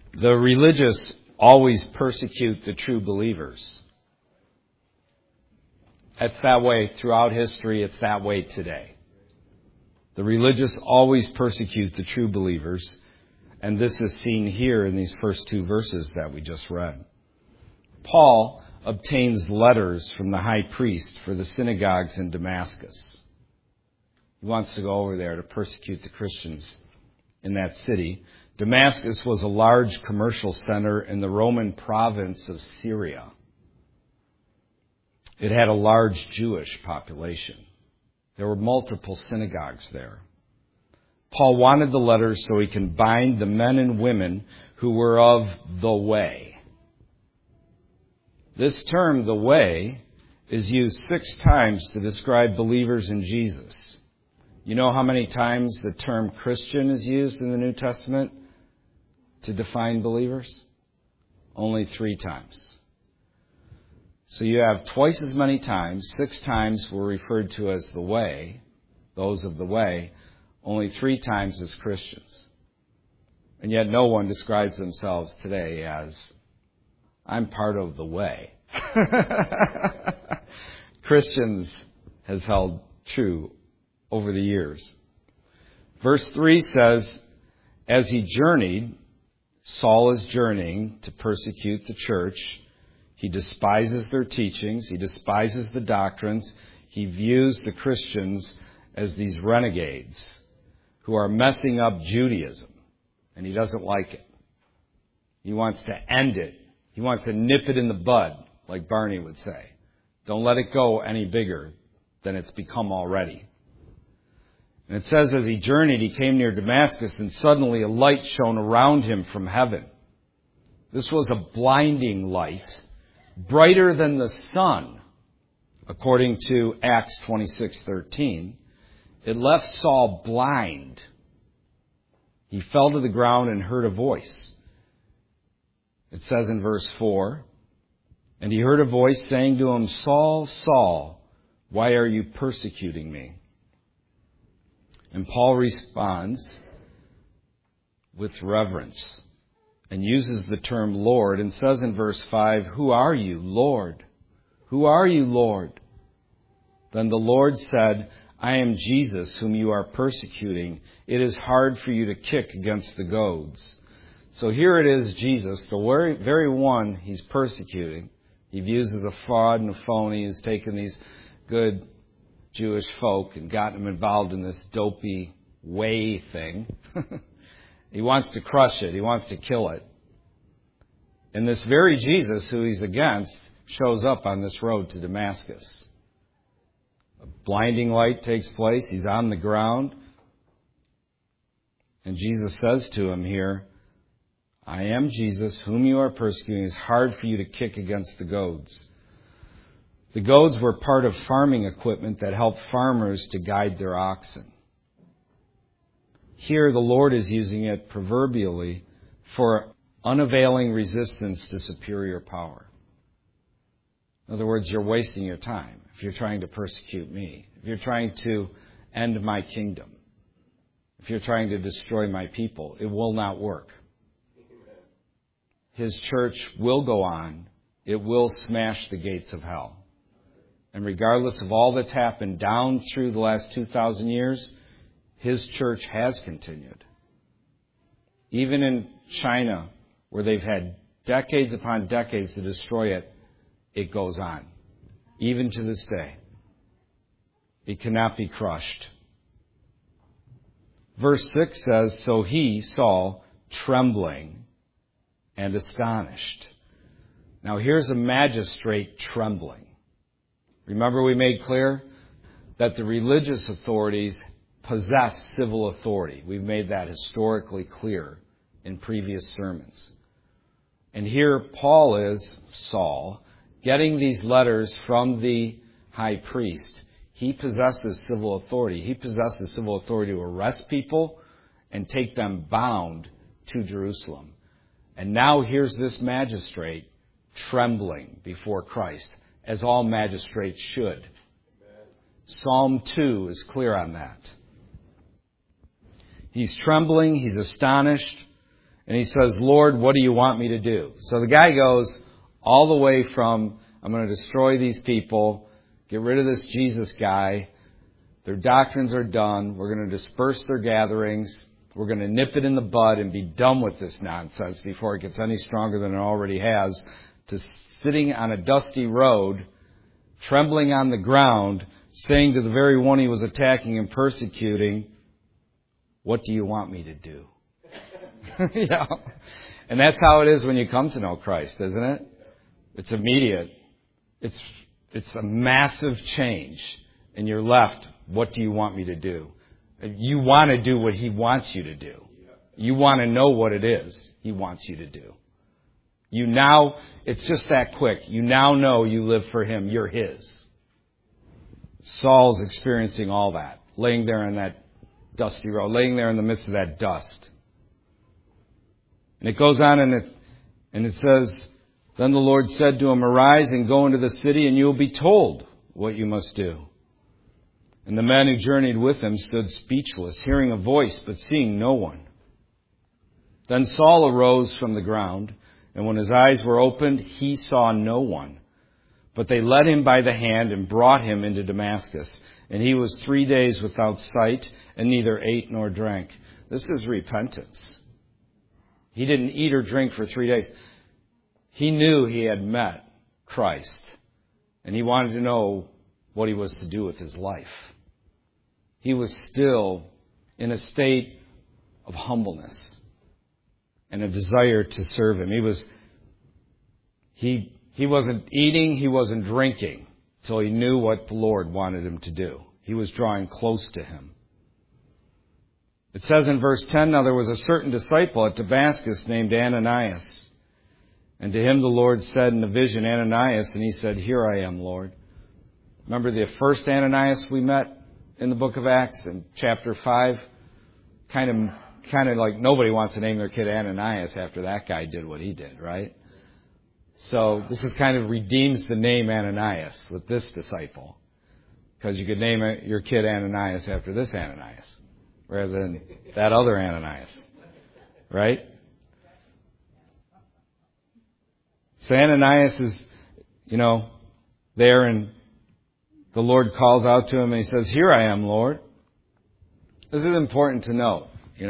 The religious always persecute the true believers. It's that way throughout history. It's that way today. The religious always persecute the true believers. And this is seen here in these first two verses that we just read. Paul obtains letters from the high priest for the synagogues in Damascus. He wants to go over there to persecute the Christians in that city. Damascus was a large commercial center in the Roman province of Syria. It had a large Jewish population. There were multiple synagogues there. Paul wanted the letters so he can bind the men and women who were of the way. This term, the way, is used 6 times to describe believers in Jesus. You know how many times the term Christian is used in the New Testament to define believers? Only 3 times. So you have twice as many times, 6 times were referred to as the way, those of the way, only 3 times as Christians. And yet no one describes themselves today as, I'm part of the way. Christians has held true over the years. Verse 3 says, as he journeyed, Saul is journeying to persecute the church. He despises their teachings. He despises the doctrines. He views the Christians as these renegades who are messing up Judaism. And he doesn't like it. He wants to end it. He wants to nip it in the bud, like Barney would say. Don't let it go any bigger than it's become already. And it says, as he journeyed, he came near Damascus, and suddenly a light shone around him from heaven. This was a blinding light, brighter than the sun, according to Acts 26:13. It left Saul blind. He fell to the ground and heard a voice. It says in verse 4, and he heard a voice saying to him, Saul, Saul, why are you persecuting me? And Paul responds with reverence and uses the term Lord and says in verse 5, who are you, Lord? Who are you, Lord? Then the Lord said, I am Jesus whom you are persecuting. It is hard for you to kick against the goads. So here it is, Jesus, the very one he's persecuting. He views as a fraud and a phony. He's taken these good Jewish folk and gotten them involved in this dopey way thing. He wants to crush it. He wants to kill it. And this very Jesus who he's against shows up on this road to Damascus. A blinding light takes place. He's on the ground. And Jesus says to him here, I am Jesus, whom you are persecuting. It's hard for you to kick against the goads. The goads were part of farming equipment that helped farmers to guide their oxen. Here, the Lord is using it proverbially for unavailing resistance to superior power. In other words, you're wasting your time if you're trying to persecute me, if you're trying to end my kingdom, if you're trying to destroy my people. It will not work. His church will go on. It will smash the gates of hell. And regardless of all that's happened down through the last 2,000 years, his church has continued. Even in China, where they've had decades upon decades to destroy it, it goes on. Even to this day. It cannot be crushed. Verse 6 says, so he, Saul, trembling and astonished. Now here's a magistrate trembling. Remember we made clear that the religious authorities possess civil authority. We've made that historically clear in previous sermons. And here Paul is, Saul, getting these letters from the high priest. He possesses civil authority. He possesses civil authority to arrest people and take them bound to Jerusalem. And now here's this magistrate trembling before Christ, as all magistrates should. Psalm 2 is clear on that. He's trembling, he's astonished, And he says, Lord, what do you want me to do? So the guy goes all the way from, I'm going to destroy these people, get rid of this Jesus guy, their doctrines are done, we're going to disperse their gatherings, we're going to nip it in the bud and be done with this nonsense before it gets any stronger than it already has, to sitting on a dusty road, trembling on the ground, saying to the very one he was attacking and persecuting, what do you want me to do? Yeah. And that's how it is when you come to know Christ, isn't it? It's immediate. It's a massive change. And you're left, what do you want me to do? You want to do what he wants you to do. You want to know what it is he wants you to do. You now, it's just that quick. You now know you live for him. You're his. Saul's experiencing all that, laying there on that dusty road, laying there in the midst of that dust. And it goes on and it says, then the Lord said to him, arise and go into the city, and you will be told what you must do. And the men who journeyed with him stood speechless, hearing a voice, but seeing no one. Then Saul arose from the ground, and when his eyes were opened, he saw no one. But they led him by the hand and brought him into Damascus. And he was 3 days without sight, and neither ate nor drank. This is repentance. He didn't eat or drink for 3 days. He knew he had met Christ, and he wanted to know what he was to do with his life. He was still in a state of humbleness and a desire to serve him. He wasn't eating, he wasn't drinking till he knew what the Lord wanted him to do. He was drawing close to him. It says in verse 10, now there was a certain disciple at Damascus named Ananias. And to him the Lord said in a vision, Ananias, and he said, here I am, Lord. Remember the first Ananias we met in the book of Acts in chapter 5? Kind of like nobody wants to name their kid Ananias after that guy did what he did, right? So this is kind of redeems the name Ananias with this disciple. Because you could name your kid Ananias after this Ananias, rather than that other Ananias. Right? So Ananias is, there, and the Lord calls out to him and he says, here I am, Lord. This is important to note,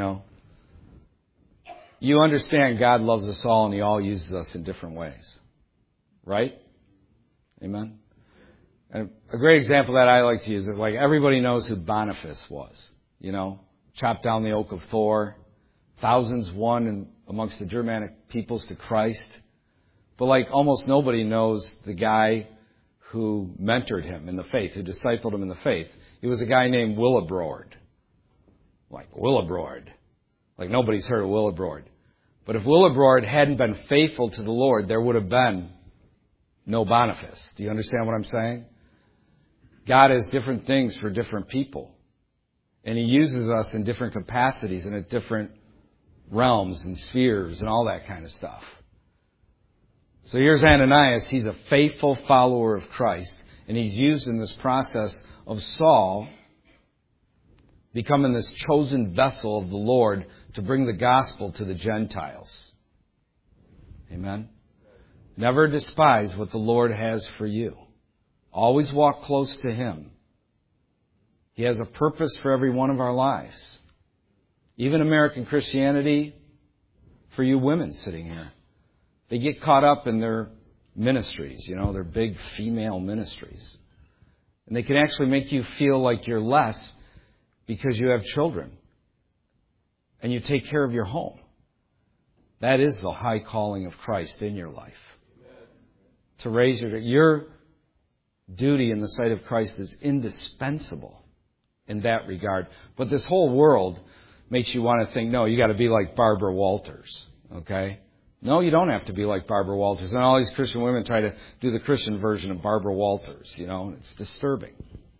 You understand God loves us all and he all uses us in different ways. Right? Amen? And a great example that I like to use is like everybody knows who Boniface was. Chopped down the oak of Thor. Thousands won amongst the Germanic peoples to Christ. But like almost nobody knows the guy who mentored him in the faith, who discipled him in the faith. He was a guy named Willibrord. Like Willibrord. Like nobody's heard of Willibrord. But if Willibrord hadn't been faithful to the Lord, there would have been no Boniface. Do you understand what I'm saying? God has different things for different people. And he uses us in different capacities and at different realms and spheres and all that kind of stuff. So here's Ananias. He's a faithful follower of Christ. And he's used in this process of Saul becoming this chosen vessel of the Lord to bring the gospel to the Gentiles. Amen? Never despise what the Lord has for you. Always walk close to him. He has a purpose for every one of our lives. Even American Christianity, for you women sitting here, they get caught up in their ministries, their big female ministries. And they can actually make you feel like you're less because you have children and you take care of your home. That is the high calling of Christ in your life. To raise your duty in the sight of Christ is indispensable in that regard. But this whole world makes you want to think, no, you got to be like Barbara Walters, okay? No, you don't have to be like Barbara Walters. And all these Christian women try to do the Christian version of Barbara Walters, and it's disturbing.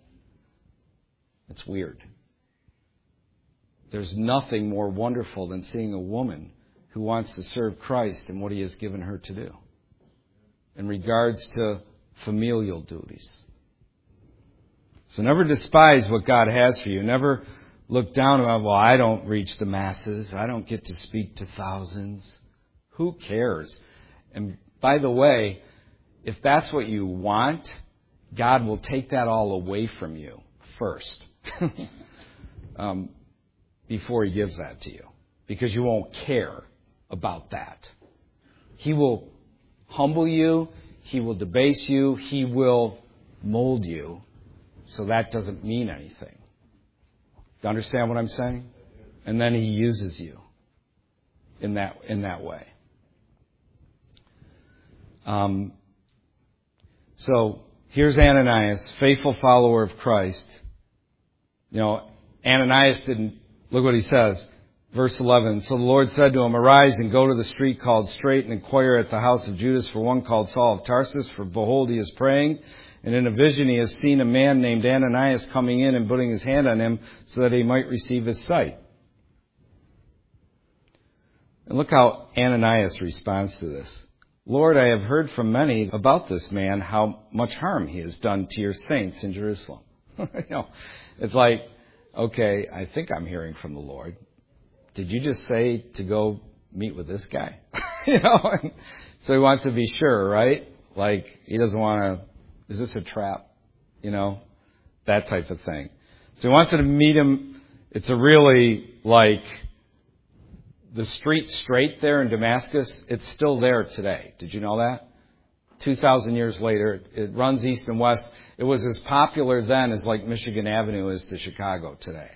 It's weird. There's nothing more wonderful than seeing a woman who wants to serve Christ and what he has given her to do in regards to familial duties. So never despise what God has for you. Never look down about, well, I don't reach the masses. I don't get to speak to thousands. Who cares? And by the way, if that's what you want, God will take that all away from you first before He gives that to you, because you won't care about that. He will humble you. He will debase you. He will mold you, so that doesn't mean anything. Do you understand what I'm saying? And then He uses you in that way. So here's Ananias, faithful follower of Christ. Ananias didn't, look what he says. Verse 11, so the Lord said to him, arise and go to the street called Straight and inquire at the house of Judas for one called Saul of Tarsus, for behold, he is praying. And in a vision he has seen a man named Ananias coming in and putting his hand on him so that he might receive his sight. And look how Ananias responds to this. Lord, I have heard from many about this man, how much harm he has done to your saints in Jerusalem. It's like, okay, I think I'm hearing from the Lord. Did you just say to go meet with this guy? So he wants to be sure, right? Like, he doesn't want to, is this a trap? That type of thing. So he wants to meet him. It's a really, like, the street straight there in Damascus, it's still there today. Did you know that? 2,000 years later, it runs east and west. It was as popular then as like Michigan Avenue is to Chicago today,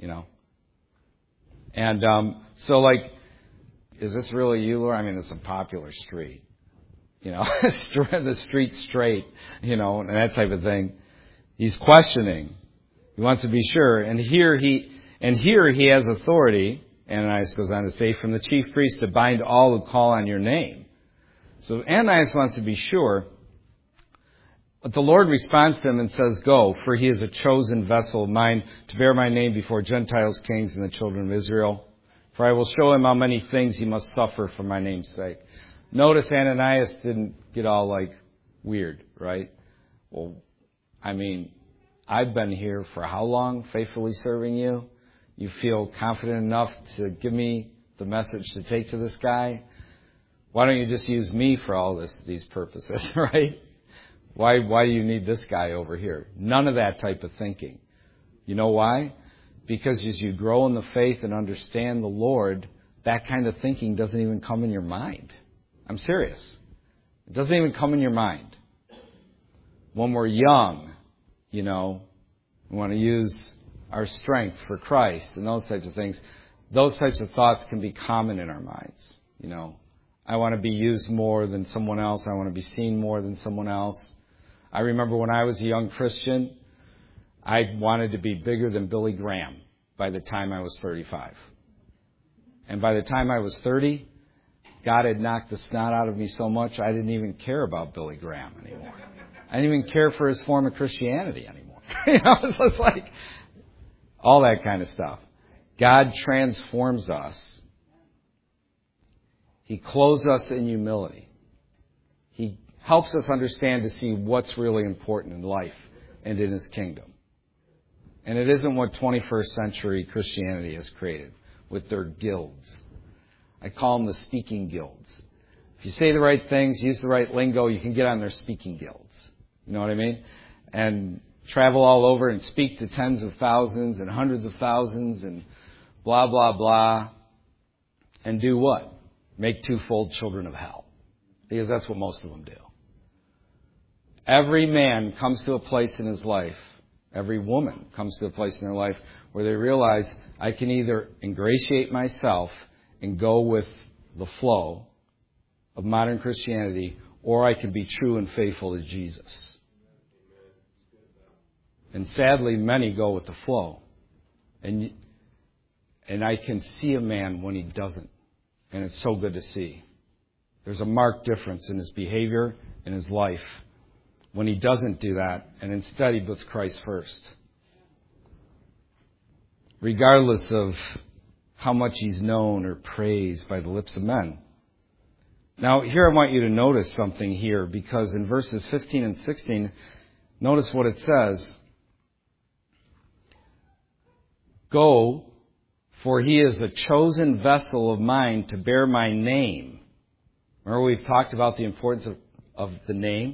And so like, is this really you, Lord? I mean, it's a popular street, the street straight, and that type of thing. He's questioning. He wants to be sure. And here he has authority. Ananias goes on to say, from the chief priest to bind all who call on your name. So Ananias wants to be sure. But the Lord responds to him and says, go, for he is a chosen vessel of mine to bear my name before Gentiles, kings, and the children of Israel. For I will show him how many things he must suffer for my name's sake. Notice Ananias didn't get all like weird, right? Well, I mean, I've been here for how long, faithfully serving you? You feel confident enough to give me the message to take to this guy? Why don't you just use me for all these purposes, right? Why do you need this guy over here? None of that type of thinking. You know why? Because as you grow in the faith and understand the Lord, that kind of thinking doesn't even come in your mind. I'm serious. It doesn't even come in your mind. When we're young, we want to use our strength for Christ and those types of things. Those types of thoughts can be common in our minds. I want to be used more than someone else. I want to be seen more than someone else. I remember when I was a young Christian, I wanted to be bigger than Billy Graham by the time I was 35. And by the time I was 30, God had knocked the snot out of me so much I didn't even care about Billy Graham anymore. I didn't even care for his form of Christianity anymore. So it's like all that kind of stuff. God transforms us. He clothes us in humility. He helps us understand to see what's really important in life and in His kingdom. And it isn't what 21st century Christianity has created with their guilds. I call them the speaking guilds. If you say the right things, use the right lingo, you can get on their speaking guilds. You know what I mean? And travel all over and speak to tens of thousands and hundreds of thousands and blah, blah, blah. And do what? Make twofold children of hell. Because that's what most of them do. Every man comes to a place in his life, every woman comes to a place in their life where they realize I can either ingratiate myself and go with the flow of modern Christianity, or I can be true and faithful to Jesus. And sadly, many go with the flow. And I can see a man when he doesn't. And it's so good to see. There's a marked difference in his behavior, in his life, when he doesn't do that, and instead he puts Christ first. Regardless of how much he's known or praised by the lips of men. Now, here I want you to notice something here, because in verses 15 and 16, notice what it says. Go, for he is a chosen vessel of mine to bear my name. Remember we've talked about the importance of the name?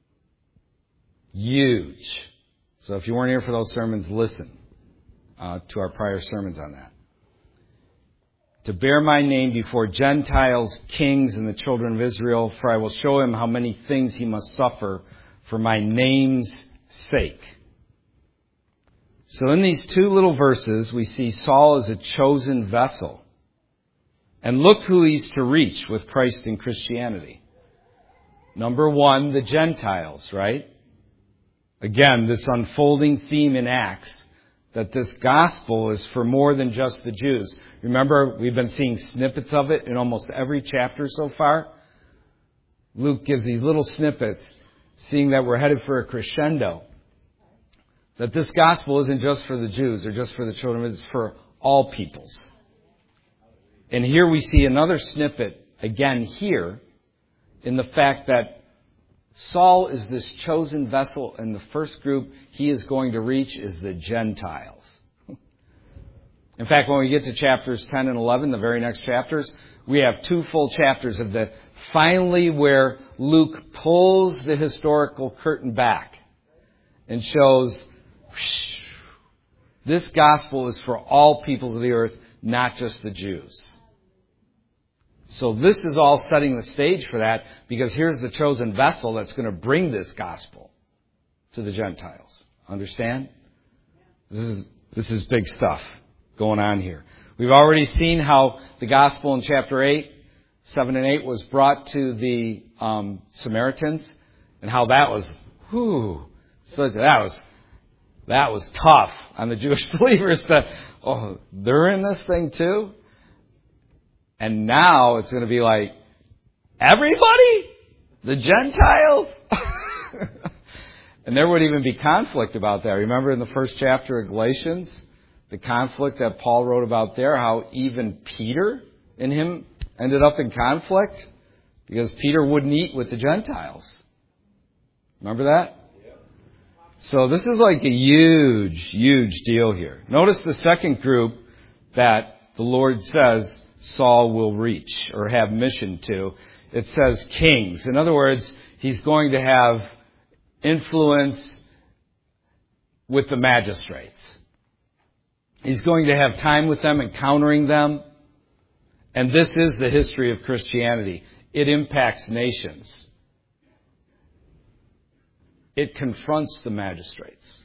Huge. So if you weren't here for those sermons, listen to our prior sermons on that. To bear my name before Gentiles, kings, and the children of Israel, for I will show him how many things he must suffer for my name's sake. So in these two little verses, we see Saul as a chosen vessel. And look who he's to reach with Christ and Christianity. Number one, the Gentiles, right? Again, this unfolding theme in Acts, that this gospel is for more than just the Jews. Remember, we've been seeing snippets of it in almost every chapter so far. Luke gives these little snippets, seeing that we're headed for a crescendo. That this gospel isn't just for the Jews or just for the children, it's for all peoples. And here we see another snippet, again here, in the fact that Saul is this chosen vessel, and the first group he is going to reach is the Gentiles. In fact, when we get to chapters 10 and 11, the very next chapters, we have 2 full chapters of the finally where Luke pulls the historical curtain back and shows this gospel is for all peoples of the earth, not just the Jews. So this is all setting the stage for that, because here's the chosen vessel that's going to bring this gospel to the Gentiles. Understand? This is big stuff going on here. We've already seen how the gospel in chapter 7 and 8 was brought to the Samaritans, and how that was, that was tough on the Jewish believers that, they're in this thing too? And now it's going to be like, everybody? The Gentiles? And there would even be conflict about that. Remember in the first chapter of Galatians, the conflict that Paul wrote about there, how even Peter and him ended up in conflict because Peter wouldn't eat with the Gentiles. Remember that? So this is like a huge, huge deal here. Notice the second group that the Lord says Saul will reach or have mission to. It says kings. In other words, he's going to have influence with the magistrates. He's going to have time with them, encountering them. And this is the history of Christianity. It impacts nations. It confronts the magistrates.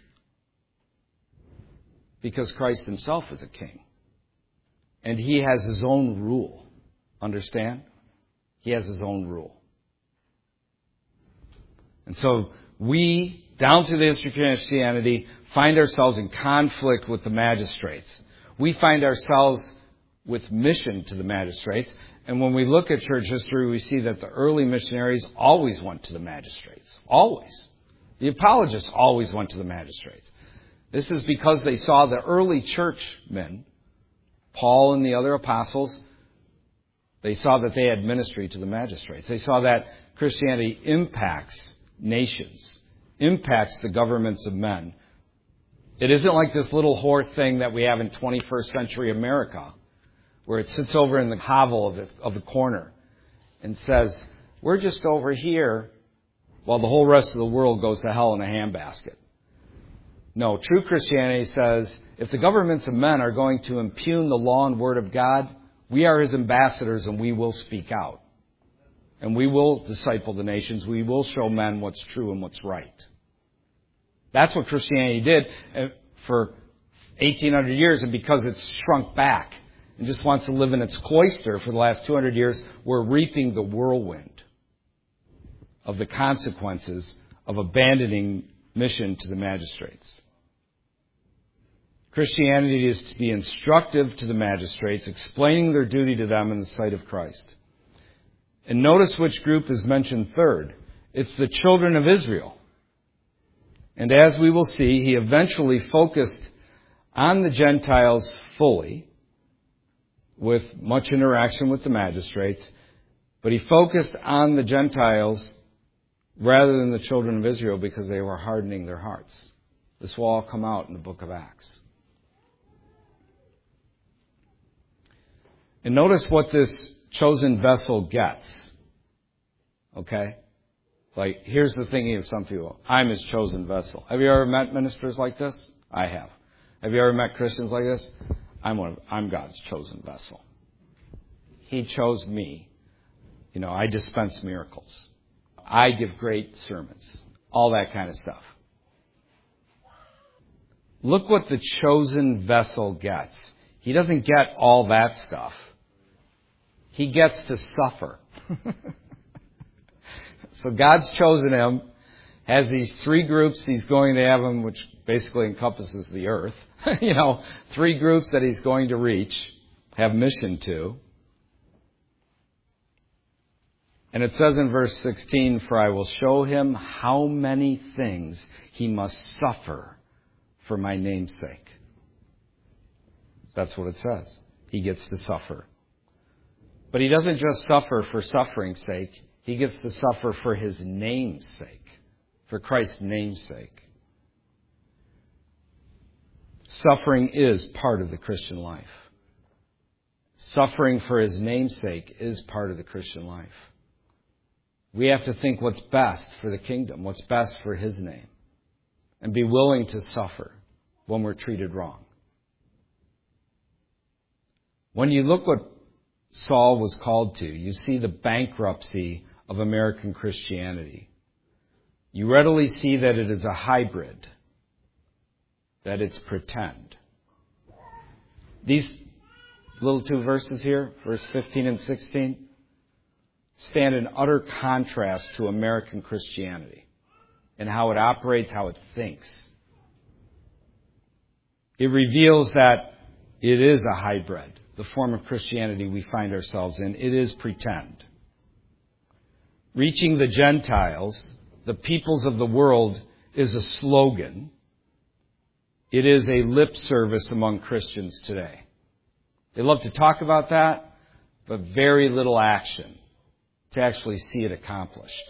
Because Christ himself is a king. And he has his own rule. Understand? He has his own rule. And so we, down through the history of Christianity, find ourselves in conflict with the magistrates. We find ourselves with mission to the magistrates. And when we look at church history, we see that the early missionaries always went to the magistrates. Always. The apologists always went to the magistrates. This is because they saw the early churchmen, Paul and the other apostles, they saw that they had ministry to the magistrates. They saw that Christianity impacts nations, impacts the governments of men. It isn't like this little whore thing that we have in 21st century America, where it sits over in the hovel of the corner and says, we're just over here while the whole rest of the world goes to hell in a handbasket. No, true Christianity says, if the governments of men are going to impugn the law and word of God, we are his ambassadors and we will speak out. And we will disciple the nations. We will show men what's true and what's right. That's what Christianity did for 1,800 years. And because it's shrunk back and just wants to live in its cloister for the last 200 years, we're reaping the whirlwind of the consequences of abandoning mission to the magistrates. Christianity is to be instructive to the magistrates, explaining their duty to them in the sight of Christ. And notice which group is mentioned third. It's the children of Israel. And as we will see, he eventually focused on the Gentiles fully, with much interaction with the magistrates. But he focused on the Gentiles rather than the children of Israel because they were hardening their hearts. This will all come out in the book of Acts. And notice what this chosen vessel gets. Okay? Like, here's the thinking of some people. I'm his chosen vessel. Have you ever met ministers like this? I have. Have you ever met Christians like this? I'm God's chosen vessel. He chose me. I dispense miracles. I give great sermons. All that kind of stuff. Look what the chosen vessel gets. He doesn't get all that stuff. He gets to suffer. So God's chosen him, has these three groups he's going to have him, which basically encompasses the earth. 3 groups that he's going to reach, have mission to. And it says in verse 16, "For I will show him how many things he must suffer for my name's sake." That's what it says. He gets to suffer. But he doesn't just suffer for suffering's sake. He gets to suffer for his name's sake, for Christ's name's sake. Suffering is part of the Christian life. Suffering for his name's sake is part of the Christian life. We have to think what's best for the kingdom, what's best for his name, and be willing to suffer when we're treated wrong. When you look what Saul was called to, you see the bankruptcy of American Christianity. You readily see that it is a hybrid, that it's pretend. These little 2 verses here, verse 15 and 16, stand in utter contrast to American Christianity and how it operates, how it thinks. It reveals that it is a hybrid, the form of Christianity we find ourselves in. It is pretend. Reaching the Gentiles, the peoples of the world, is a slogan. It is a lip service among Christians today. They love to talk about that, but very little action to actually see it accomplished.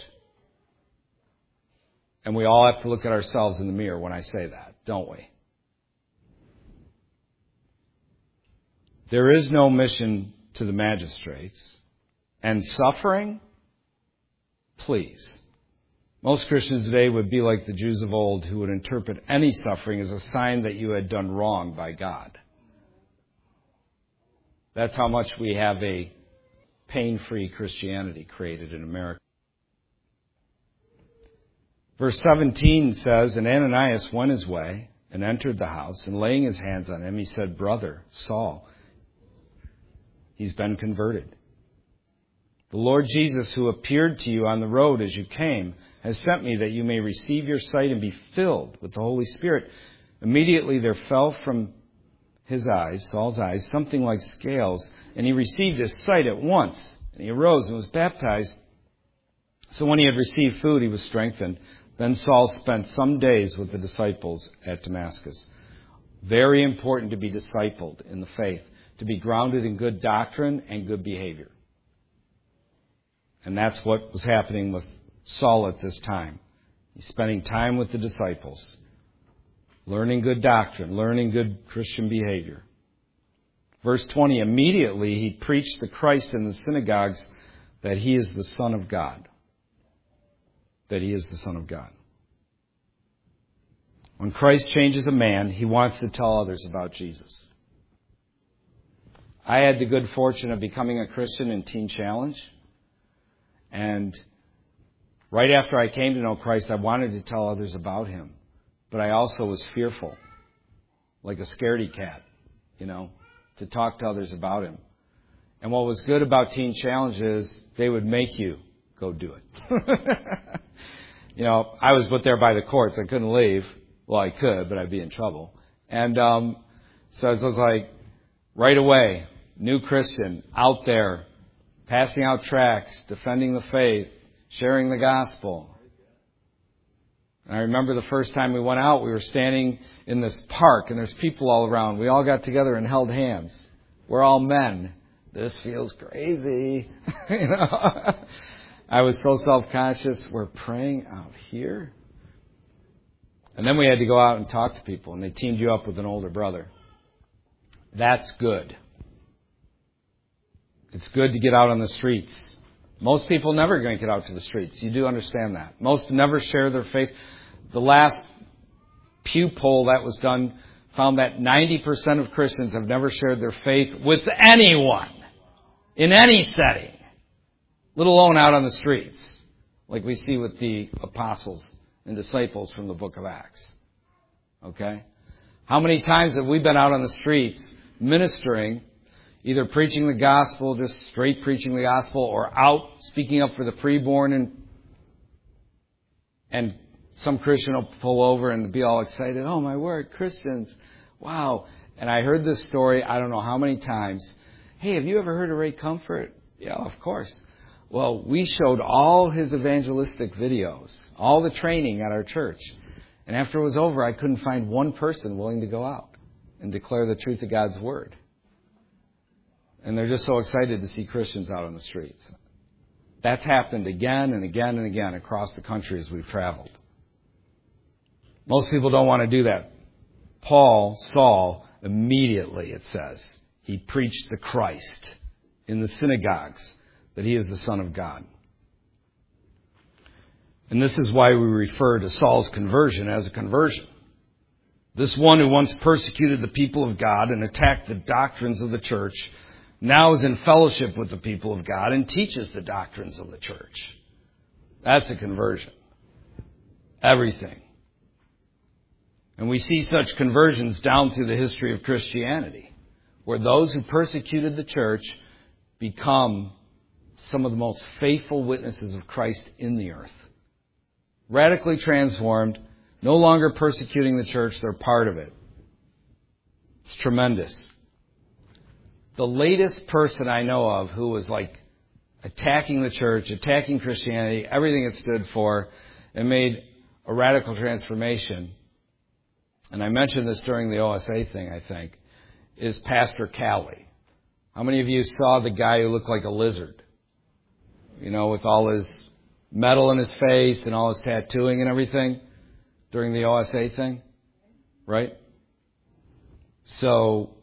And we all have to look at ourselves in the mirror when I say that, don't we? There is no mission to the magistrates. And suffering? Please. Most Christians today would be like the Jews of old, who would interpret any suffering as a sign that you had done wrong by God. That's how much we have a pain-free Christianity created in America. Verse 17 says, "And Ananias went his way and entered the house, and laying his hands on him, he said, 'Brother Saul,'" he's been converted, "the Lord Jesus, who appeared to you on the road as you came, has sent me that you may receive your sight and be filled with the Holy Spirit." Immediately there fell from his eyes, Saul's eyes, something like scales, and he received his sight at once. And he arose and was baptized. So when he had received food, he was strengthened. Then Saul spent some days with the disciples at Damascus. Very important to be discipled in the faith, to be grounded in good doctrine and good behavior. And that's what was happening with Saul at this time. He's spending time with the disciples, learning good doctrine, learning good Christian behavior. Verse 20, "Immediately he preached the Christ in the synagogues, that he is the Son of God." That he is the Son of God. When Christ changes a man, he wants to tell others about Jesus. I had the good fortune of becoming a Christian in Teen Challenge. And right after I came to know Christ, I wanted to tell others about him. But I also was fearful, like a scaredy cat, to talk to others about him. And what was good about Teen Challenge is they would make you go do it. I was put there by the courts. I couldn't leave. Well, I could, but I'd be in trouble. And so it was like, right away, new Christian, out there, passing out tracts, defending the faith, sharing the gospel. And I remember the first time we went out, we were standing in this park, and there's people all around. We all got together and held hands. We're all men. This feels crazy. I was so self-conscious. We're praying out here. And then we had to go out and talk to people, and they teamed you up with an older brother. That's good. It's good to get out on the streets. Most people never are going to get out to the streets. You do understand that. Most never share their faith. The last Pew poll that was done found that 90% of Christians have never shared their faith with anyone in any setting, let alone out on the streets, like we see with the apostles and disciples from the book of Acts. Okay? How many times have we been out on the streets ministering, either preaching the gospel, just straight preaching the gospel, or out speaking up for the preborn, and some Christian will pull over and be all excited, oh my word, Christians, wow. And I heard this story, I don't know how many times. Hey, have you ever heard of Ray Comfort? Yeah, of course. Well, we showed all his evangelistic videos, all the training at our church. And after it was over, I couldn't find one person willing to go out and declare the truth of God's word. And they're just so excited to see Christians out on the streets. That's happened again and again and again across the country as we've traveled. Most people don't want to do that. Saul, immediately, it says, he preached the Christ in the synagogues, that he is the Son of God. And this is why we refer to Saul's conversion as a conversion. This one who once persecuted the people of God and attacked the doctrines of the church now is in fellowship with the people of God and teaches the doctrines of the church. That's a conversion. Everything. And we see such conversions down through the history of Christianity, where those who persecuted the church become some of the most faithful witnesses of Christ in the earth. Radically transformed, no longer persecuting the church, they're part of it. It's tremendous. The latest person I know of who was like attacking the church, attacking Christianity, everything it stood for, and made a radical transformation, and I mentioned this during the OSA thing, I think, is Pastor Callie. How many of you saw the guy who looked like a lizard? You know, with all his metal in his face and all his tattooing and everything during the OSA thing? Right? So,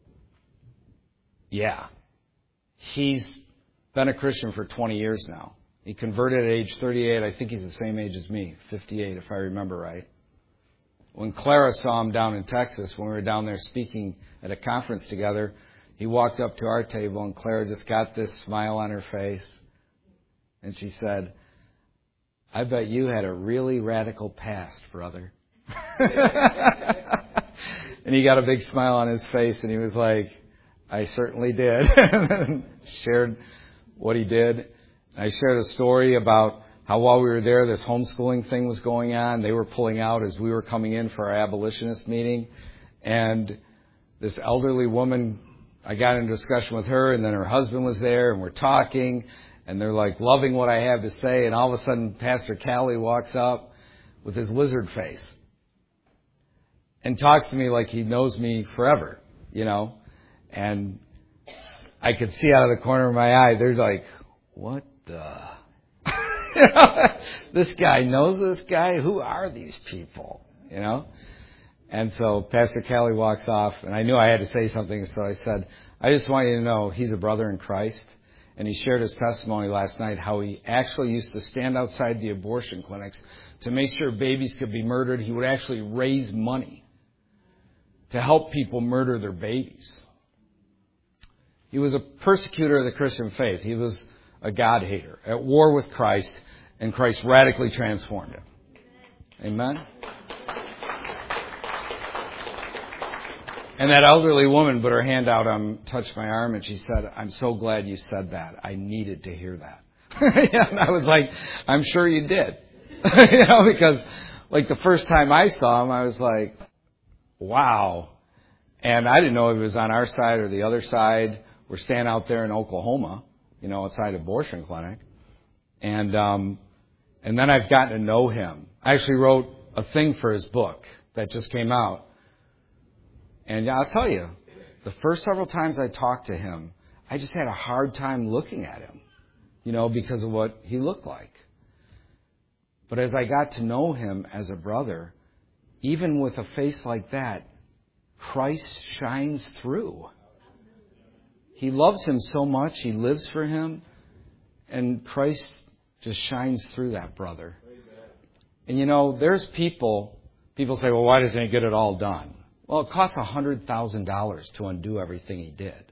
yeah. He's been a Christian for 20 years now. He converted at age 38. I think he's the same age as me, 58 if I remember right. When Clara saw him down in Texas, when we were down there speaking at a conference together, he walked up to our table and Clara just got this smile on her face. And she said, I bet you had a really radical past, brother. And he got a big smile on his face and he was like, I certainly did. And shared what he did. I shared a story about how while we were there, this homeschooling thing was going on. They were pulling out as we were coming in for our abolitionist meeting. And this elderly woman, I got in a discussion with her, and then her husband was there, and we're talking, and they're like loving what I have to say. And all of a sudden, Pastor Callie walks up with his lizard face and talks to me like he knows me forever, you know. And I could see out of the corner of my eye, they're like, what the... You know, this guy knows this guy. Who are these people? You know? And so Pastor Callie walks off, and I knew I had to say something, so I said, I just want you to know he's a brother in Christ. And he shared his testimony last night, how he actually used to stand outside the abortion clinics to make sure babies could be murdered. He would actually raise money to help people murder their babies. He was a persecutor of the Christian faith. He was a God-hater, at war with Christ, and Christ radically transformed him. Amen? And that elderly woman put her hand out and touched my arm, and she said, I'm so glad you said that. I needed to hear that. And I was like, I'm sure you did. You know, because like the first time I saw him, I was like, wow. And I didn't know if it was on our side or the other side. We're staying out there in Oklahoma, you know, outside abortion clinic. And then I've gotten to know him. I actually wrote a thing for his book that just came out. And I'll tell you, the first several times I talked to him, I just had a hard time looking at him, you know, because of what he looked like. But as I got to know him as a brother, even with a face like that, Christ shines through. He loves him so much. He lives for him. And Christ just shines through that brother. And there's people say, well, why doesn't he get it all done? Well, it costs $100,000 to undo everything he did.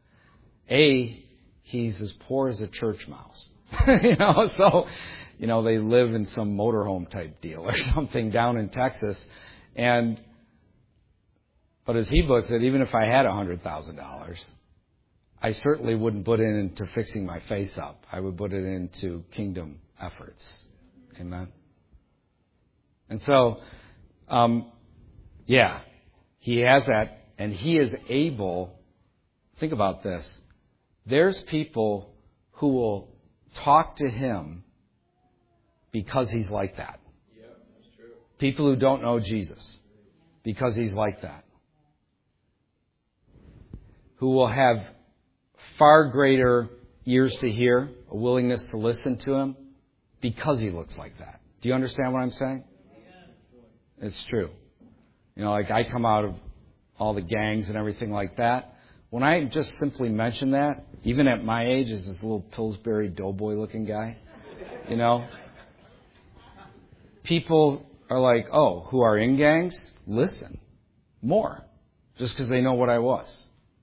He's as poor as a church mouse. So they live in some motorhome type deal or something down in Texas. But as he puts it, even if I had $100,000, I certainly wouldn't put it into fixing my face up. I would put it into kingdom efforts. Amen. And so, he has that, and he is able. Think about this. There's people who will talk to him because he's like that. Yeah, that's true. People who don't know Jesus because he's like that. Who will have far greater ears to hear, a willingness to listen to him because he looks like that. Do you understand what I'm saying? It's true. Like I come out of all the gangs and everything like that. When I just simply mention that, even at my age, as this little Pillsbury doughboy looking guy, people are like, oh, who are in gangs? Listen more. Just because they know what I was.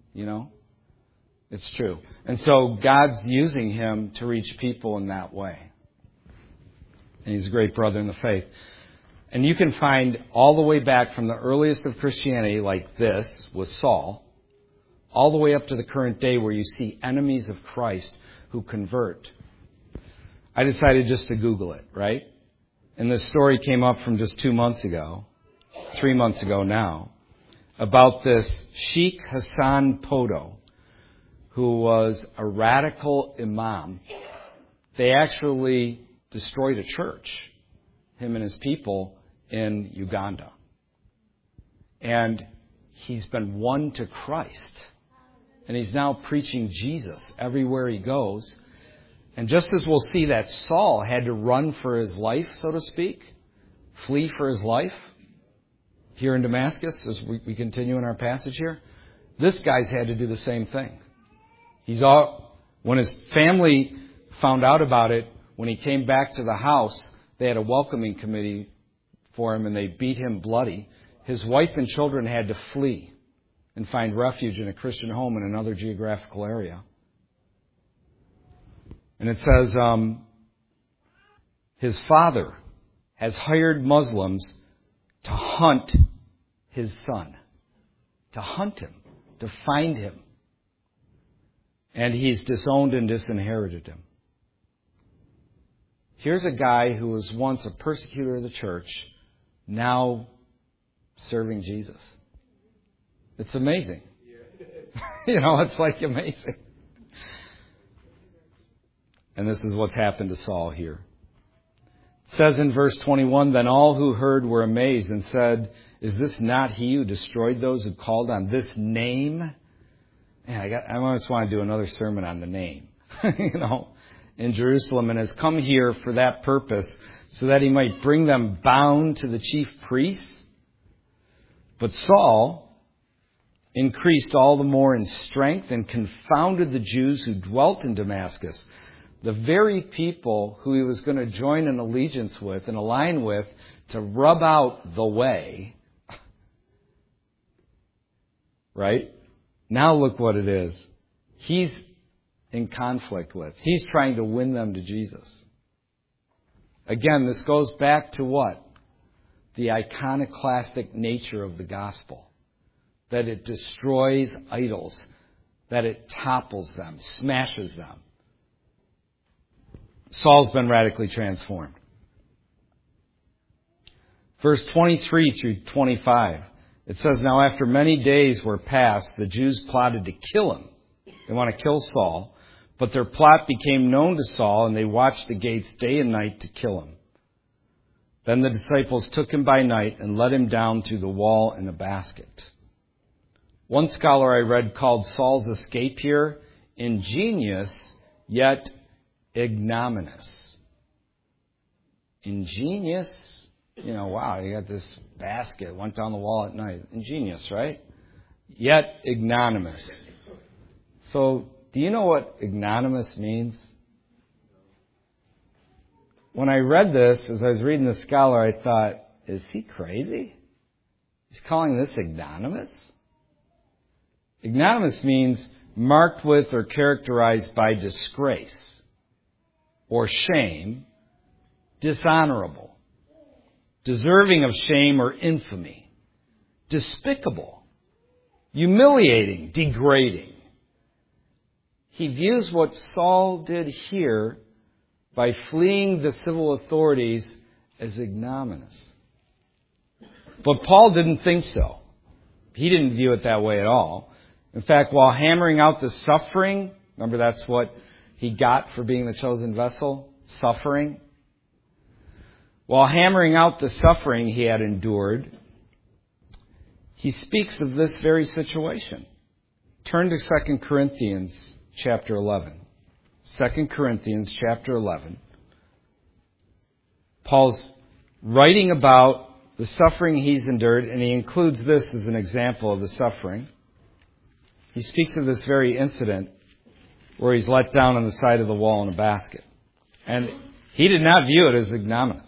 It's true. And so God's using him to reach people in that way. And he's a great brother in the faith. And you can find all the way back from the earliest of Christianity, like this, with Saul, all the way up to the current day where you see enemies of Christ who convert. I decided just to Google it, right? And this story came up from just 3 months ago now, about this Sheikh Hassan Poto, who was a radical imam. They actually destroyed a church, him and his people, in Uganda. And he's been won to Christ. And he's now preaching Jesus everywhere he goes. And just as we'll see that Saul had to run for his life, so to speak, flee for his life, here in Damascus, as we continue in our passage here, this guy's had to do the same thing. When his family found out about it, when he came back to the house, they had a welcoming committee for him and they beat him bloody. His wife and children had to flee and find refuge in a Christian home in another geographical area. And it says, his father has hired Muslims to hunt his son, to hunt him, to find him. And he's disowned and disinherited him. Here's a guy who was once a persecutor of the church, now serving Jesus. It's amazing. It's like amazing. And this is what's happened to Saul here. It says in verse 21, then all who heard were amazed and said, is this not he who destroyed those who called on this name? Man, I just want to do another sermon on the name, in Jerusalem, and has come here for that purpose, so that he might bring them bound to the chief priests. But Saul increased all the more in strength and confounded the Jews who dwelt in Damascus, the very people who he was going to join an allegiance with and align with to rub out the way. Right? Now look what it is. He's in conflict with. He's trying to win them to Jesus. Again, this goes back to what? The iconoclastic nature of the gospel. That it destroys idols. That it topples them, smashes them. Saul's been radically transformed. Verse 23 through 25. It says, now after many days were passed, the Jews plotted to kill him. They want to kill Saul. But their plot became known to Saul, and they watched the gates day and night to kill him. Then the disciples took him by night and let him down through the wall in a basket. One scholar I read called Saul's escape here ingenious, yet ignominious. Ingenious. Wow, you got this basket, went down the wall at night. Ingenious, right? Yet ignominious. So, do you know what ignominious means? When I read this, as I was reading the scholar, I thought, is he crazy? He's calling this ignominious? Ignominious means marked with or characterized by disgrace or shame, dishonorable, deserving of shame or infamy, despicable, humiliating, degrading. He views what Saul did here by fleeing the civil authorities as ignominious. But Paul didn't think so. He didn't view it that way at all. In fact, while hammering out the suffering, remember that's what he got for being the chosen vessel? Suffering. While hammering out the suffering he had endured, he speaks of this very situation. Turn to 2 Corinthians chapter 11. 2 Corinthians chapter 11. Paul's writing about the suffering he's endured, and he includes this as an example of the suffering. He speaks of this very incident where he's let down on the side of the wall in a basket. And he did not view it as ignominious.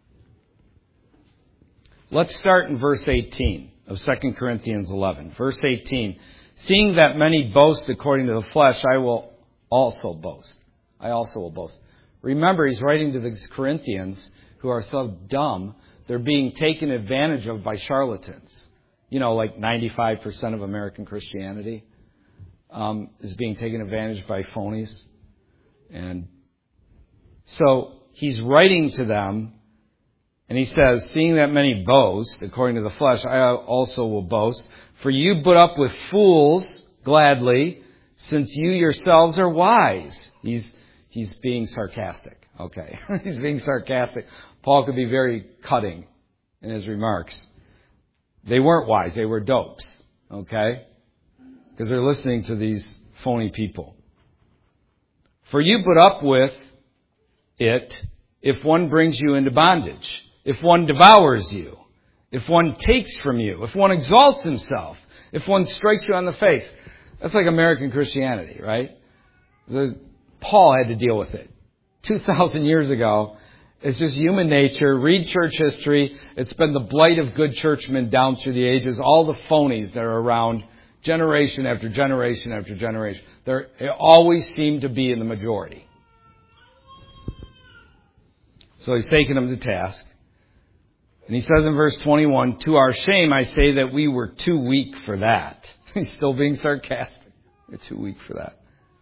Let's start in verse 18 of 2 Corinthians 11. Verse 18. Seeing that many boast according to the flesh, I also will boast. Remember, he's writing to these Corinthians who are so dumb, they're being taken advantage of by charlatans. You know, like 95% of American Christianity is being taken advantage by phonies. And so he's writing to them, and he says, seeing that many boast according to the flesh, I also will boast. For you put up with fools gladly, since you yourselves are wise. He's being sarcastic. Okay. He's being sarcastic. Paul could be very cutting in his remarks. They weren't wise. They were dopes. Okay? Because they're listening to these phony people. For you put up with it if one brings you into bondage, if one devours you, if one takes from you, if one exalts himself, if one strikes you on the face. That's like American Christianity, right? Paul had to deal with it. 2,000 years ago, it's just human nature. Read church history. It's been the blight of good churchmen down through the ages. All the phonies that are around, generation after generation after generation, they always seem to be in the majority. So he's taking them to task. And he says in verse 21, to our shame I say that we were too weak for that. He's still being sarcastic. We're too weak for that.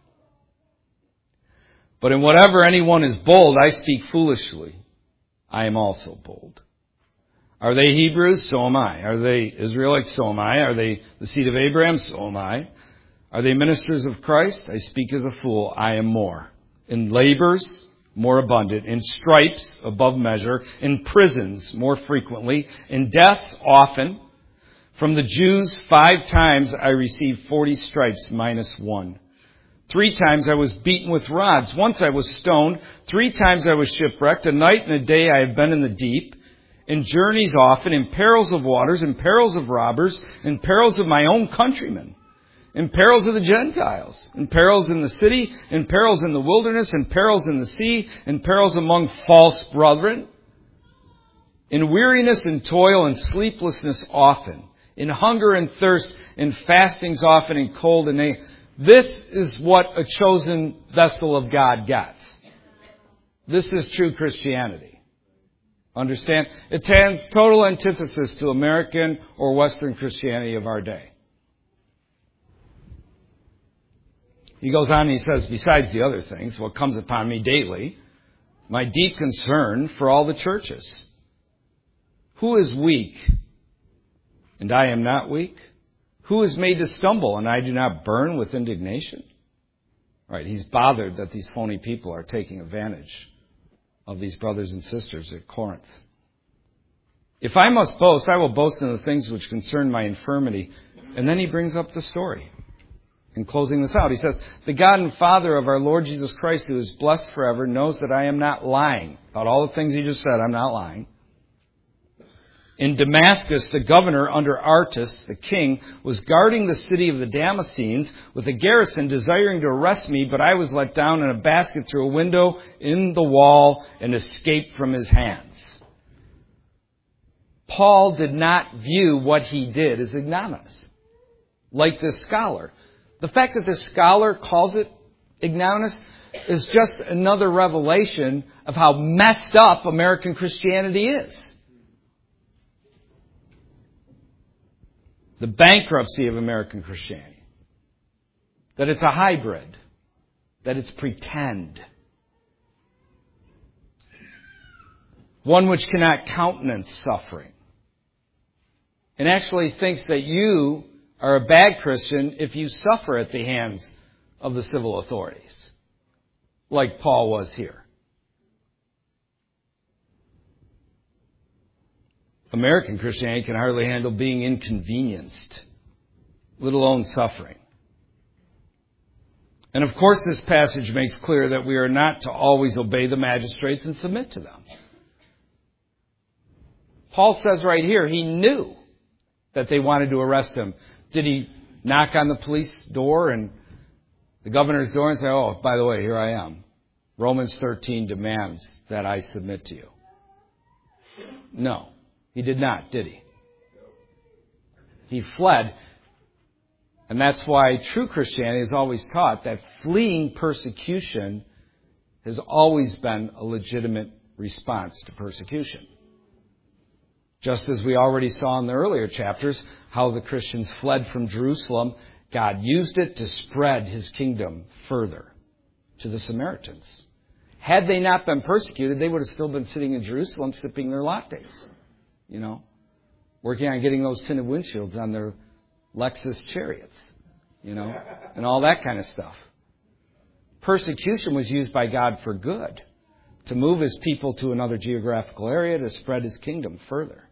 But in whatever anyone is bold, I speak foolishly. I am also bold. Are they Hebrews? So am I. Are they Israelites? So am I. Are they the seed of Abraham? So am I. Are they ministers of Christ? I speak as a fool. I am more. In labors, more abundant. In stripes, above measure. In prisons, more frequently. In deaths, often. From the Jews, 5 times I received 40 stripes minus 1. 3 times I was beaten with rods. Once I was stoned. 3 times I was shipwrecked. A night and a day I have been in the deep. In journeys often, in perils of waters, in perils of robbers, in perils of my own countrymen, in perils of the Gentiles, in perils in the city, in perils in the wilderness, in perils in the sea, in perils among false brethren, in weariness and toil and sleeplessness often, in hunger and thirst, in fastings often, in cold and nakedness. This is what a chosen vessel of God gets. This is true Christianity. Understand? It stands total antithesis to American or Western Christianity of our day. He goes on and he says, besides the other things, what comes upon me daily, my deep concern for all the churches. Who is weak, and I am not weak? Who is made to stumble, and I do not burn with indignation? All right, he's bothered that these phony people are taking advantage of these brothers and sisters at Corinth. If I must boast, I will boast in the things which concern my infirmity. And then he brings up the story. In closing this out, he says, the God and Father of our Lord Jesus Christ, who is blessed forever, knows that I am not lying. About all the things he just said, I'm not lying. In Damascus, the governor under Artus, the king, was guarding the city of the Damascenes with a garrison desiring to arrest me, but I was let down in a basket through a window in the wall and escaped from his hands. Paul did not view what he did as ignominious, like this scholar. The fact that this scholar calls it ignominious is just another revelation of how messed up American Christianity is. The bankruptcy of American Christianity. That it's a hybrid. That it's pretend. One which cannot countenance suffering. And actually thinks that you are a bad Christian if you suffer at the hands of the civil authorities. Like Paul was here. American Christianity can hardly handle being inconvenienced, let alone suffering. And of course this passage makes clear that we are not to always obey the magistrates and submit to them. Paul says right here, he knew that they wanted to arrest him. Did he knock on the police door and the governor's door and say, oh, by the way, here I am. Romans 13 demands that I submit to you. No. He did not, did he? He fled. And that's why true Christianity has always taught that fleeing persecution has always been a legitimate response to persecution. Just as we already saw in the earlier chapters, how the Christians fled from Jerusalem, God used it to spread His kingdom further to the Samaritans. Had they not been persecuted, they would have still been sitting in Jerusalem sipping their lattes. You know, working on getting those tinted windshields on their Lexus chariots, you know, and all that kind of stuff. Persecution was used by God for good, to move His people to another geographical area, to spread His kingdom further.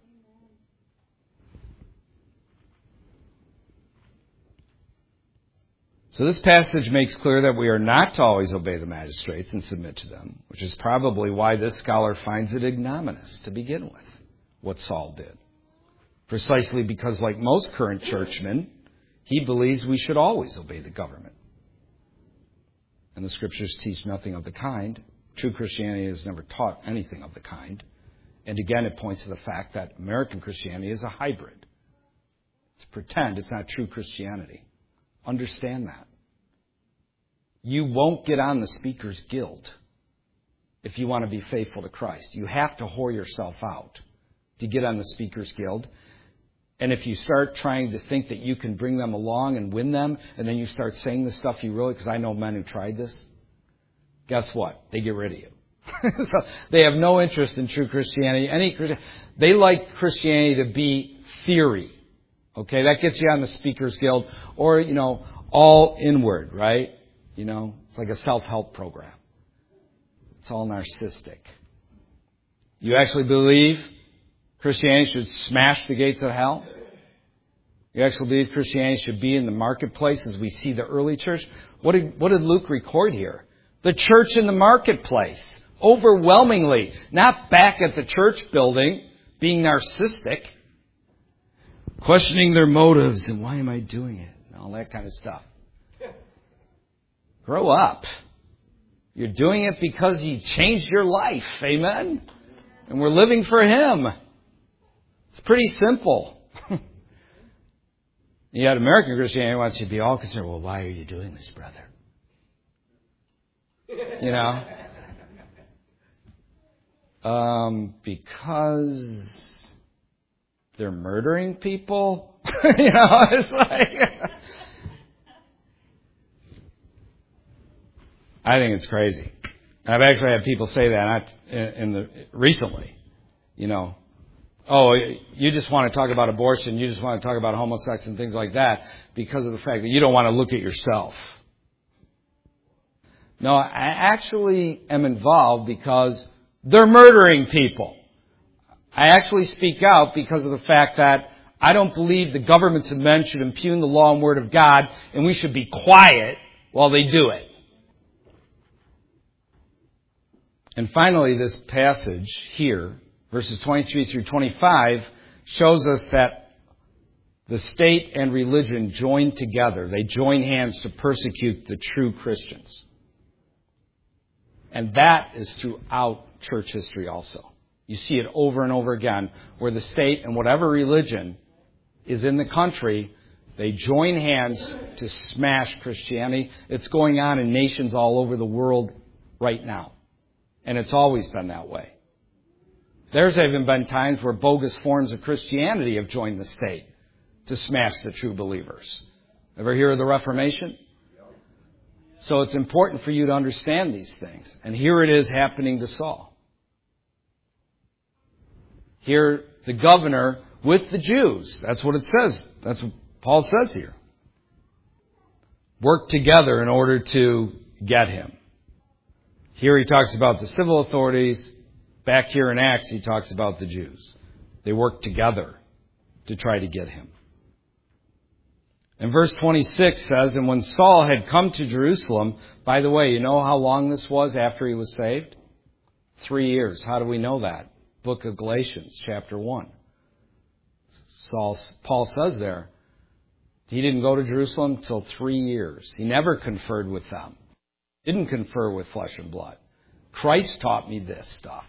So this passage makes clear that we are not to always obey the magistrates and submit to them, which is probably why this scholar finds it ignominious to begin with. What Saul did. Precisely because, like most current churchmen, he believes we should always obey the government. And the Scriptures teach nothing of the kind. True Christianity has never taught anything of the kind. And again, it points to the fact that American Christianity is a hybrid. It's pretend. It's not true Christianity. Understand that. You won't get on the Speaker's Guild if you want to be faithful to Christ. You have to whore yourself out to get on the Speaker's Guild. And if you start trying to think that you can bring them along and win them, and then you start saying the stuff you really, because I know men who tried this, guess what? They get rid of you. So they have no interest in true Christianity. They like Christianity to be theory. Okay, that gets you on the Speaker's Guild. Or, you know, all inward, right? You know, it's like a self-help program. It's all narcissistic. You actually believe Christianity should smash the gates of hell? You actually believe Christianity should be in the marketplace as we see the early church? What did Luke record here? The church in the marketplace. Overwhelmingly. Not back at the church building being narcissistic. Questioning their motives and why am I doing it? And all that kind of stuff. Grow up. You're doing it because He changed your life. Amen? And we're living for Him. It's pretty simple. Yet American Christianity wants you to be all concerned. Well, why are you doing this, brother? You know? Because they're murdering people. You know, it's like... I think it's crazy. I've actually had people say that recently. You know, oh, you just want to talk about abortion, you just want to talk about homosexuality and things like that because of the fact that you don't want to look at yourself. No, I actually am involved because they're murdering people. I actually speak out because of the fact that I don't believe the governments of men should impugn the law and word of God, and we should be quiet while they do it. And finally, this passage here, verses 23 through 25, shows us that the state and religion join together. They join hands to persecute the true Christians. And that is throughout church history also. You see it over and over again, where the state and whatever religion is in the country, they join hands to smash Christianity. It's going on in nations all over the world right now. And it's always been that way. There's even been times where bogus forms of Christianity have joined the state to smash the true believers. Ever hear of the Reformation? So it's important for you to understand these things. And here it is happening to Saul. Here, the governor with the Jews. That's what it says. That's what Paul says here. Worked together in order to get him. Here he talks about the civil authorities. Back here in Acts, he talks about the Jews. They worked together to try to get him. And verse 26 says, and when Saul had come to Jerusalem, by the way, you know how long this was after he was saved? 3 years. How do we know that? Book of Galatians, chapter 1. Paul says there, he didn't go to Jerusalem until 3 years. He never conferred with them. Didn't confer with flesh and blood. Christ taught me this stuff.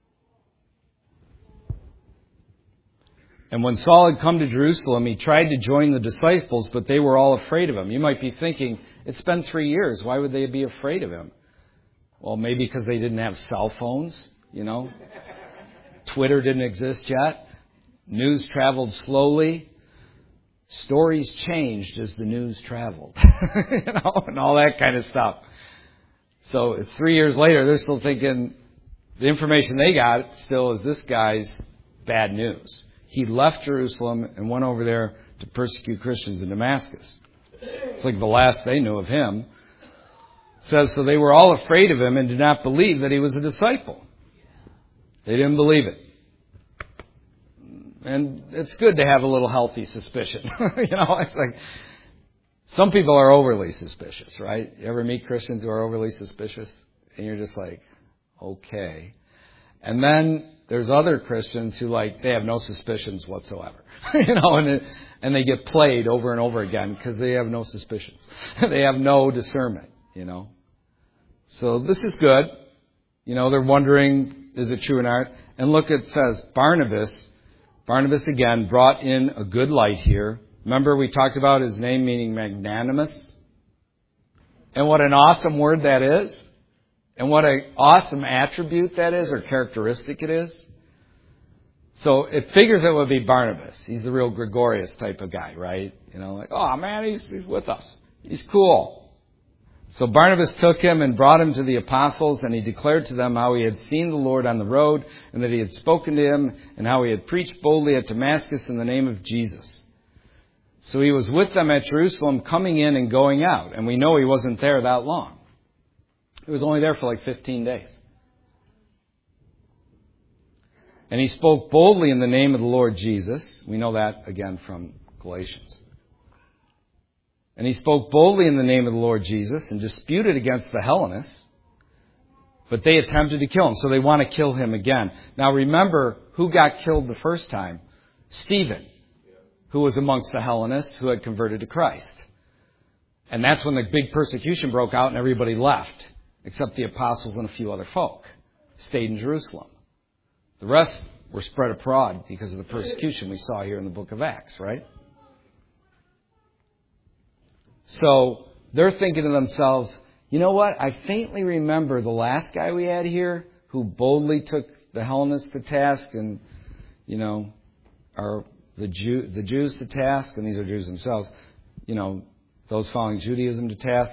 And when Saul had come to Jerusalem, he tried to join the disciples, but they were all afraid of him. You might be thinking, it's been 3 years. Why would they be afraid of him? Well, maybe because they didn't have cell phones, you know. Twitter didn't exist yet. News traveled slowly. Stories changed as the news traveled, you know, and all that kind of stuff. So it's 3 years later, they're still thinking the information they got still is this guy's bad news. He left Jerusalem and went over there to persecute Christians in Damascus. It's like the last they knew of him. It says, so they were all afraid of him and did not believe that he was a disciple. They didn't believe it. And it's good to have a little healthy suspicion. You know, it's like some people are overly suspicious, right? You ever meet Christians who are overly suspicious? And you're just like, okay. And then there's other Christians who they have no suspicions whatsoever. You know, and they get played over and over again because they have no suspicions. They have no discernment, you know. So this is good. You know, they're wondering, is it true in art? And look, it says Barnabas again brought in a good light here. Remember we talked about his name meaning magnanimous? And what an awesome word that is. And what an awesome attribute that is, or characteristic it is. So it figures it would be Barnabas. He's the real Gregorius type of guy, right? You know, oh man, he's with us. He's cool. So Barnabas took him and brought him to the apostles, and he declared to them how he had seen the Lord on the road, and that he had spoken to him, and how he had preached boldly at Damascus in the name of Jesus. So he was with them at Jerusalem, coming in and going out. And we know he wasn't there that long. He was only there for 15 days. And he spoke boldly in the name of the Lord Jesus. We know that again from Galatians. And he spoke boldly in the name of the Lord Jesus and disputed against the Hellenists. But they attempted to kill him, so they want to kill him again. Now remember who got killed the first time? Stephen, who was amongst the Hellenists who had converted to Christ. And that's when the big persecution broke out and everybody left, except the apostles and a few other folk. Stayed in Jerusalem. The rest were spread abroad because of the persecution we saw here in the book of Acts, right? So they're thinking to themselves, you know what? I faintly remember the last guy we had here who boldly took the Hellenists to task and, you know, the Jews to task, and these are Jews themselves, you know, those following Judaism to task.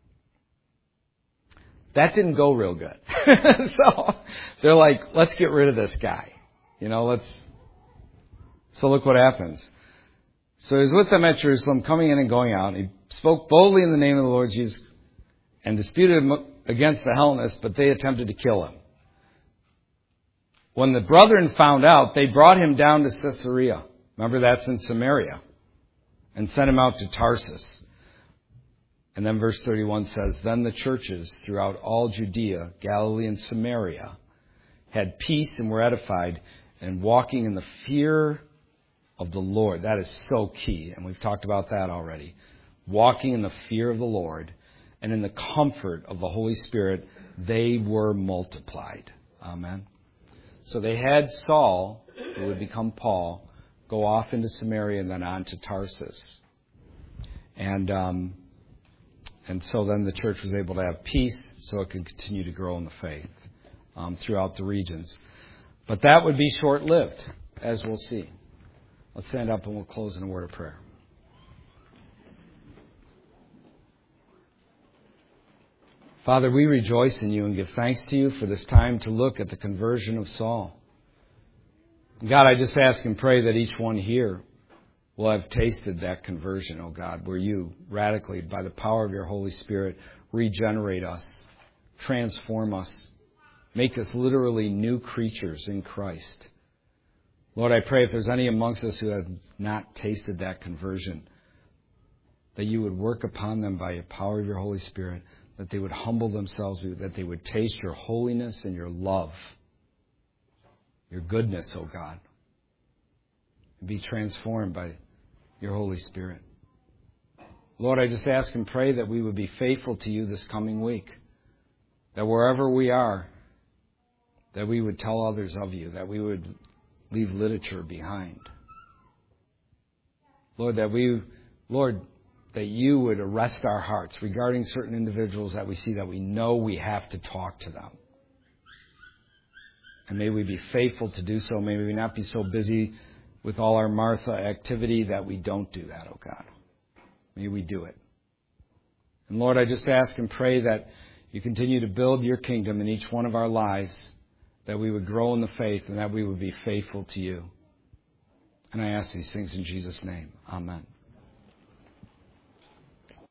That didn't go real good. So they're like, let's get rid of this guy. You know, So look what happens. So he was with them at Jerusalem, coming in and going out. He spoke boldly in the name of the Lord Jesus and disputed against the Hellenists, but they attempted to kill him. When the brethren found out, they brought him down to Caesarea. Remember, that's in Samaria. And sent him out to Tarsus. And then verse 31 says, then the churches throughout all Judea, Galilee, and Samaria had peace and were edified, and walking in the fear of the Lord. That is so key, and we've talked about that already. Walking in the fear of the Lord and in the comfort of the Holy Spirit, they were multiplied. Amen. So they had Saul, who would become Paul, go off into Samaria and then on to Tarsus. And so then the church was able to have peace so it could continue to grow in the faith throughout the regions. But that would be short-lived, as we'll see. Let's stand up and we'll close in a word of prayer. Father, we rejoice in you and give thanks to you for this time to look at the conversion of Saul. God, I just ask and pray that each one here will have tasted that conversion, oh God, where you radically, by the power of your Holy Spirit, regenerate us, transform us, make us literally new creatures in Christ. Lord, I pray if there's any amongst us who have not tasted that conversion, that you would work upon them by your power of your Holy Spirit, that they would humble themselves, that they would taste your holiness and your love, your goodness, oh God, and be transformed by your Holy Spirit. Lord, I just ask and pray that we would be faithful to you this coming week, that wherever we are, that we would tell others of you, that we would leave literature behind. Lord, that you would arrest our hearts regarding certain individuals that we see, that we know we have to talk to them. And may we be faithful to do so. May we not be so busy with all our Martha activity that we don't do that, oh God. May we do it. And Lord, I just ask and pray that you continue to build your kingdom in each one of our lives, that we would grow in the faith and that we would be faithful to you. And I ask these things in Jesus' name. Amen.